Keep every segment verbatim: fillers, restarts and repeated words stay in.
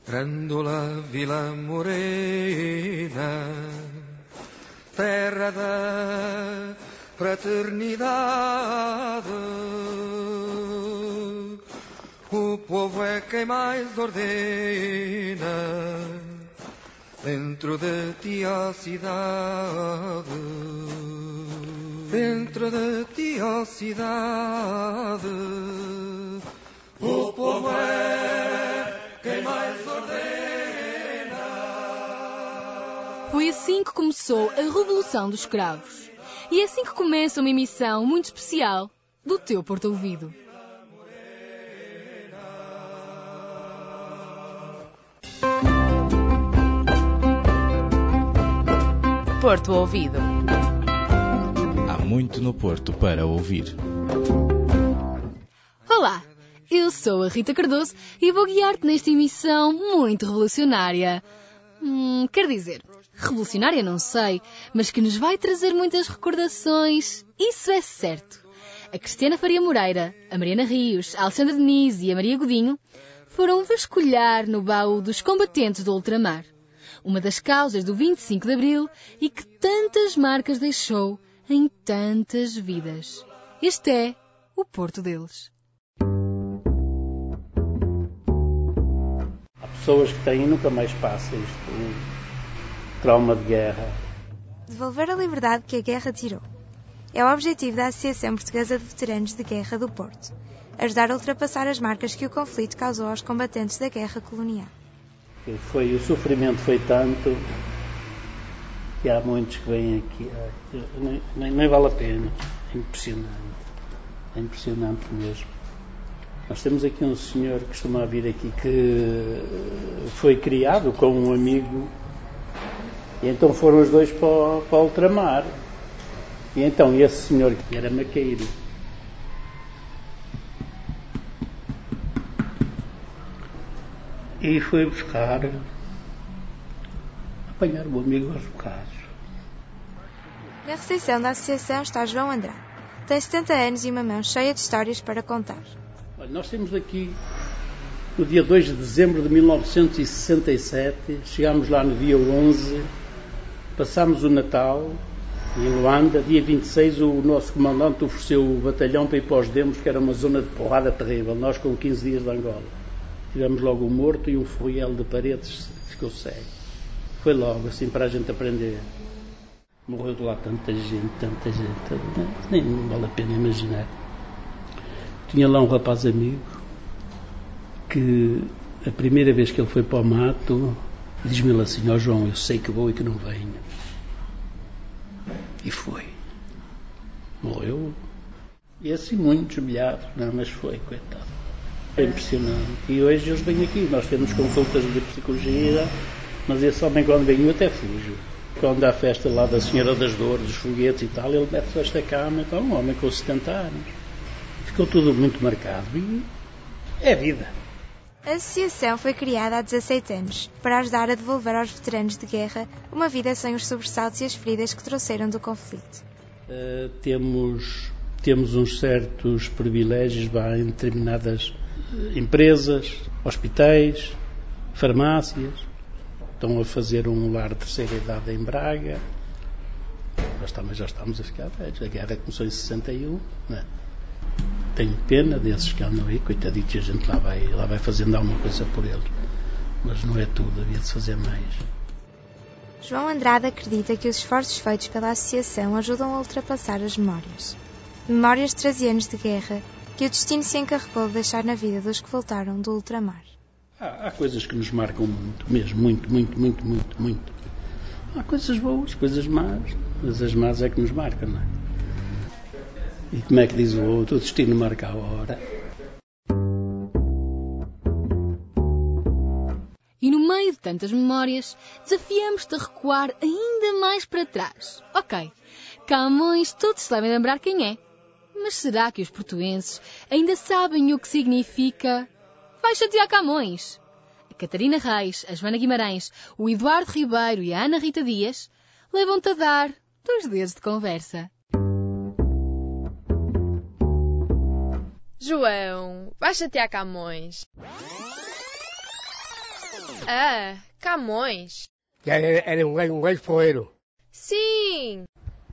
Grândola Vila Morena, terra da fraternidade, o povo é quem mais ordena, dentro de ti a cidade, dentro de ti a cidade, o povo é quem mais ordena. Foi assim que começou a Revolução dos Escravos. E é assim que começa uma emissão muito especial do teu Porto Ouvido. Porto Ouvido. Há muito no Porto para ouvir. Olá, eu sou a Rita Cardoso e vou guiar-te nesta emissão muito revolucionária. Hum, quer dizer, revolucionária não sei, mas que nos vai trazer muitas recordações, isso é certo. A Cristiana Faria Moreira, a Mariana Rios, a Alexandra Denise e a Maria Godinho foram vasculhar no baú dos combatentes do ultramar, uma das causas do vinte e cinco de Abril e que tantas marcas deixou em tantas vidas. Este é o Porto deles. Há pessoas que têm e nunca mais passa isto, um trauma de guerra. Devolver a liberdade que a guerra tirou. É o objetivo da Associação Portuguesa de Veteranos de Guerra do Porto. Ajudar a ultrapassar as marcas que o conflito causou aos combatentes da guerra colonial. Foi, o sofrimento foi tanto que há muitos que vêm aqui. Nem, nem, nem vale a pena. É impressionante. É impressionante mesmo. Nós temos aqui um senhor que costuma vir aqui que foi criado com um amigo e então foram os dois para o, para o ultramar. E então esse senhor que era maqueiro e foi buscar, apanhar o amigo aos bocados. Na recepção da associação está João Andrade. Tem setenta anos e uma mão cheia de histórias para contar. Olha, nós temos aqui, no dia dois de dezembro de mil novecentos e sessenta e sete, chegámos lá no dia onze, passámos o Natal em Luanda. Dia vinte e seis o nosso comandante ofereceu o batalhão para ir para os Demos, que era uma zona de porrada terrível, nós com quinze dias de Angola. Tivemos logo um morto e um ferroel de paredes que ficou cego. Foi logo assim para a gente aprender. Morreu de lá tanta gente, tanta gente, nem vale a pena imaginar. Tinha lá um rapaz amigo que a primeira vez que ele foi para o mato diz-me ele assim: ó João, eu sei que vou e que não venho. E foi. Morreu. E assim muitos, milhares, não, mas foi, coitado. É impressionante. E hoje eles vêm aqui, nós temos consultas de psicologia, mas esse homem quando vem eu até fujo. Quando há festa lá da Senhora das Dores, dos foguetes e tal, ele mete-se esta cama, então um homem com setenta anos. Ficou tudo muito marcado e é vida. A associação foi criada há dezassete anos para ajudar a devolver aos veteranos de guerra uma vida sem os sobressaltos e as feridas que trouxeram do conflito. Uh, temos, temos uns certos privilégios vá, em determinadas empresas, hospitais, farmácias. Estão a fazer um lar de terceira idade em Braga. Nós também já estamos a ficar velhos. A guerra começou em sessenta e um, não é? Tenho pena desses que andam aí, coitaditos, a gente lá vai, lá vai fazendo alguma coisa por eles. Mas não é tudo, havia de se fazer mais. João Andrade acredita que os esforços feitos pela associação ajudam a ultrapassar as memórias. Memórias de treze anos de guerra que o destino se encarregou de deixar na vida dos que voltaram do ultramar. Há, há coisas que nos marcam muito, mesmo, muito, muito, muito, muito, muito. Há coisas boas, coisas más, mas as más é que nos marcam, não é? E como é que diz o outro, o destino marca a hora. E no meio de tantas memórias, desafiamos-te a recuar ainda mais para trás. Ok, Camões todos se devem lembrar quem é. Mas será que os portuenses ainda sabem o que significa vai chatear Camões? A Catarina Reis, a Joana Guimarães, o Eduardo Ribeiro e a Ana Rita Dias levam-te a dar dois dedos de conversa. João, vai chatear Camões. Ah, Camões. Era, era um gajo, um gajo poeiro. Sim!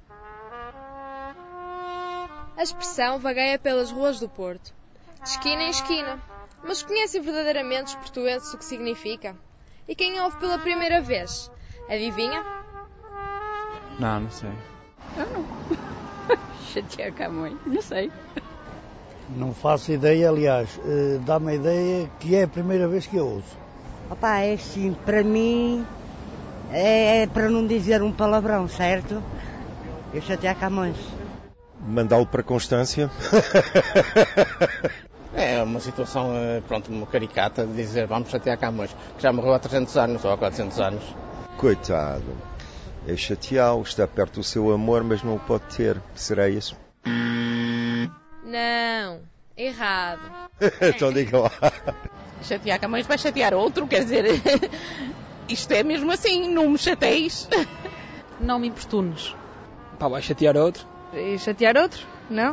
A expressão vagueia pelas ruas do Porto, de esquina em esquina. Mas conhecem verdadeiramente os portuenses o que significa? E quem ouve pela primeira vez? Adivinha? Não, não sei. Eu não. Chatear Camões, não sei. Não faço ideia, aliás, uh, dá-me a ideia que é a primeira vez que eu ouço. Opa, é assim, para mim, é, é para não dizer um palavrão, certo? Eu chatear Camões. Mandá-lo para Constância. É uma situação, pronto, uma caricata de dizer vamos chatear Camões, que já morreu há trezentos anos ou há quatrocentos anos. Coitado, é chateá-lo, está perto do seu amor, mas não o pode ter. Será isso? Não, errado. Então diga lá. Chatear Camões vai chatear outro, quer dizer, isto é mesmo assim, não me chateis. Não me importunes. Pá, vai chatear outro? E chatear outro? Não?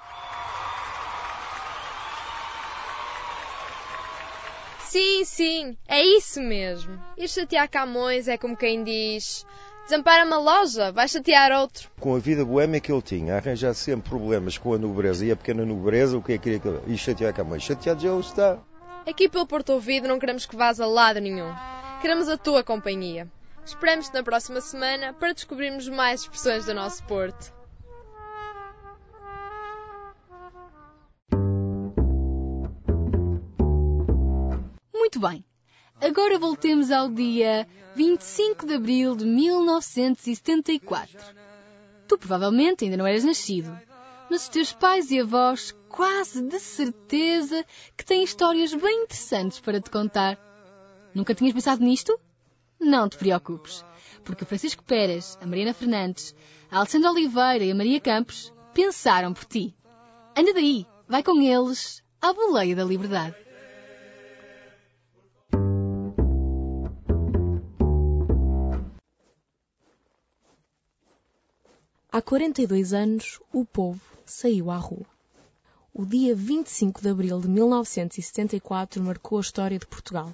Sim, sim, é isso mesmo. Ir chatear Camões é como quem diz... Desampara uma loja, vai chatear outro. Com a vida boémia que ele tinha, arranjar sempre problemas com a nobreza e a pequena nobreza, o que é que queria? E chatear Camões. Chateado já o está. Aqui pelo Porto Ouvido não queremos que vás a lado nenhum. Queremos a tua companhia. Esperamos-te na próxima semana para descobrirmos mais expressões do nosso Porto. Muito bem. Agora voltemos ao dia vinte e cinco de abril de mil novecentos e setenta e quatro. Tu provavelmente ainda não eras nascido, mas os teus pais e avós quase de certeza que têm histórias bem interessantes para te contar. Nunca tinhas pensado nisto? Não te preocupes, porque o Francisco Pérez, a Mariana Fernandes, a Alexandra Oliveira e a Maria Campos pensaram por ti. Anda daí, vai com eles à boleia da liberdade. Há quarenta e dois anos, o povo saiu à rua. O dia vinte e cinco de abril de mil novecentos e setenta e quatro marcou a história de Portugal.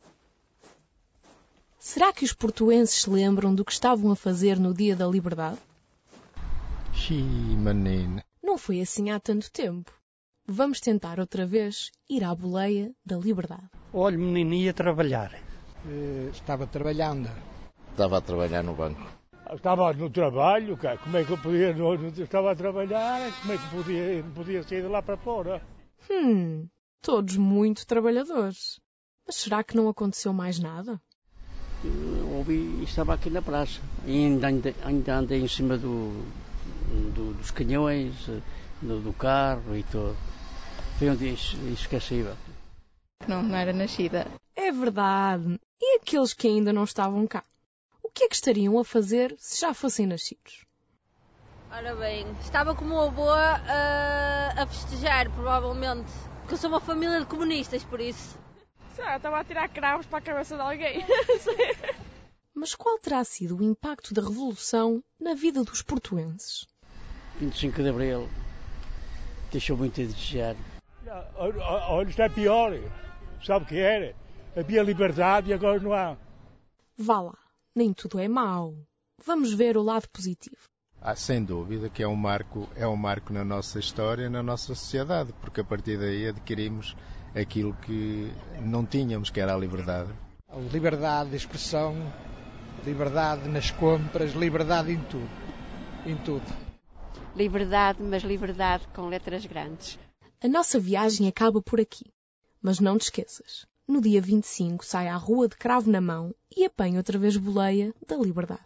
Será que os portuenses se lembram do que estavam a fazer no Dia da Liberdade? Xiii, menina. Não foi assim há tanto tempo. Vamos tentar outra vez ir à boleia da liberdade. Olha, menino, ia trabalhar. Uh, estava trabalhando. Estava a trabalhar no banco. Estava no trabalho, cara. Como é que eu podia... Não, não estava a trabalhar, como é que podia, não podia sair de lá para fora? Hum, todos muito trabalhadores. Mas será que não aconteceu mais nada? Eu ouvi, estava aqui na praça. E ainda, ainda andei em cima do, do, dos canhões, do, do carro e tudo. Foi um dia esquecível. Não, não era nascida. É verdade. E aqueles que ainda não estavam cá? O que é que estariam a fazer se já fossem nascidos? Ora bem, estava com o meu avô uh, a festejar, provavelmente. Porque eu sou uma família de comunistas, por isso. Ah, estava a tirar cravos para a cabeça de alguém. Mas qual terá sido o impacto da Revolução na vida dos portuenses? vinte e cinco de abril deixou muito a desejar. Olha, isto é pior. Sabe o que era? Havia liberdade e agora não há. Vá lá, nem tudo é mau. Vamos ver o lado positivo. Ah, sem dúvida que é um marco, é um marco na nossa história, na nossa sociedade, porque a partir daí adquirimos aquilo que não tínhamos, que era a liberdade. Liberdade de expressão, liberdade nas compras, liberdade em tudo. Em tudo. Liberdade, mas liberdade com letras grandes. A nossa viagem acaba por aqui. Mas não te esqueças. No dia vinte e cinco sai à rua de cravo na mão e apanha outra vez boleia da liberdade.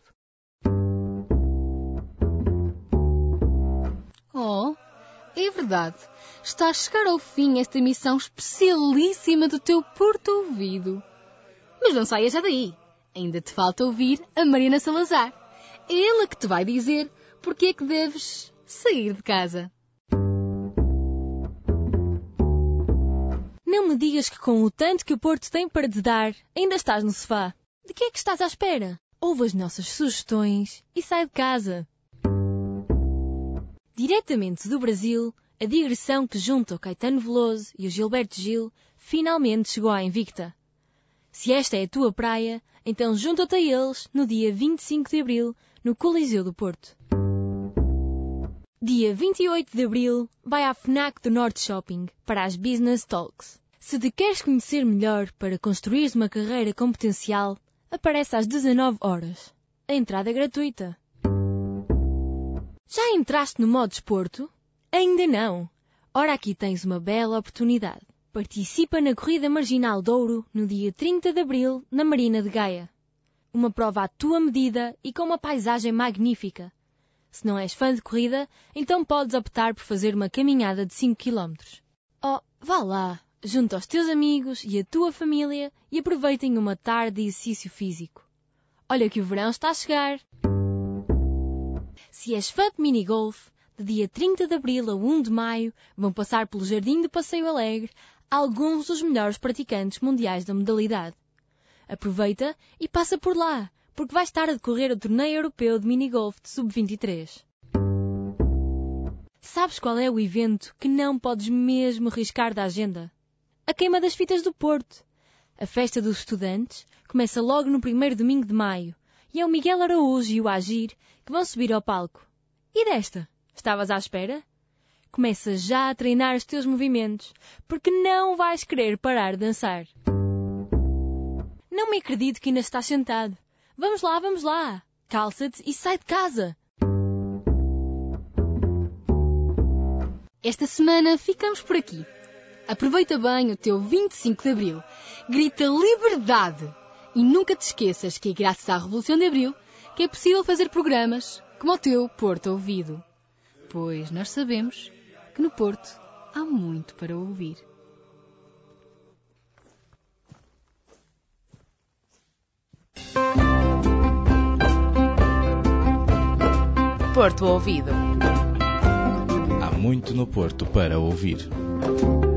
Oh, é verdade. Está a chegar ao fim esta emissão especialíssima do teu Porto Ouvido. Mas não saias já daí. Ainda te falta ouvir a Mariana Salazar. É ela que te vai dizer porque é que deves sair de casa. Não me digas que com o tanto que o Porto tem para te dar, ainda estás no sofá. De que é que estás à espera? Ouve as nossas sugestões e sai de casa. Diretamente do Brasil, a digressão que junta o Caetano Veloso e o Gilberto Gil finalmente chegou à Invicta. Se esta é a tua praia, então junta-te a eles no dia vinte e cinco de abril, no Coliseu do Porto. Dia vinte e oito de abril, vai à FNAC do Norte Shopping para as Business Talks. Se te queres conhecer melhor para construires uma carreira com potencial, aparece às dezanove horas. A entrada é gratuita. Já entraste no modo desporto? Ainda não. Ora, aqui tens uma bela oportunidade. Participa na Corrida Marginal Douro no dia trinta de abril na Marina de Gaia. Uma prova à tua medida e com uma paisagem magnífica. Se não és fã de corrida, então podes optar por fazer uma caminhada de cinco quilómetros. Oh, vá lá, junta os teus amigos e a tua família e aproveitem uma tarde de exercício físico. Olha que o verão está a chegar. Se és fã de minigolf, de dia trinta de abril a um de maio vão passar pelo Jardim do Passeio Alegre alguns dos melhores praticantes mundiais da modalidade. Aproveita e passa por lá, porque vai estar a decorrer o Torneio Europeu de Minigolf de sub vinte e três. Sabes qual é o evento que não podes mesmo arriscar da agenda? A Queima das Fitas do Porto. A festa dos estudantes começa logo no primeiro domingo de maio e é o Miguel Araújo e o Agir que vão subir ao palco. E desta? Estavas à espera? Começa já a treinar os teus movimentos, porque não vais querer parar de dançar. Não me acredito que ainda estás sentado. Vamos lá, vamos lá. Calça-te e sai de casa. Esta semana ficamos por aqui. Aproveita bem o teu vinte e cinco de abril. Grita liberdade. E nunca te esqueças que é graças à Revolução de Abril que é possível fazer programas como o teu Porto Ouvido. Pois nós sabemos que no Porto há muito para ouvir. Porto Ouvido. Há muito no Porto para ouvir.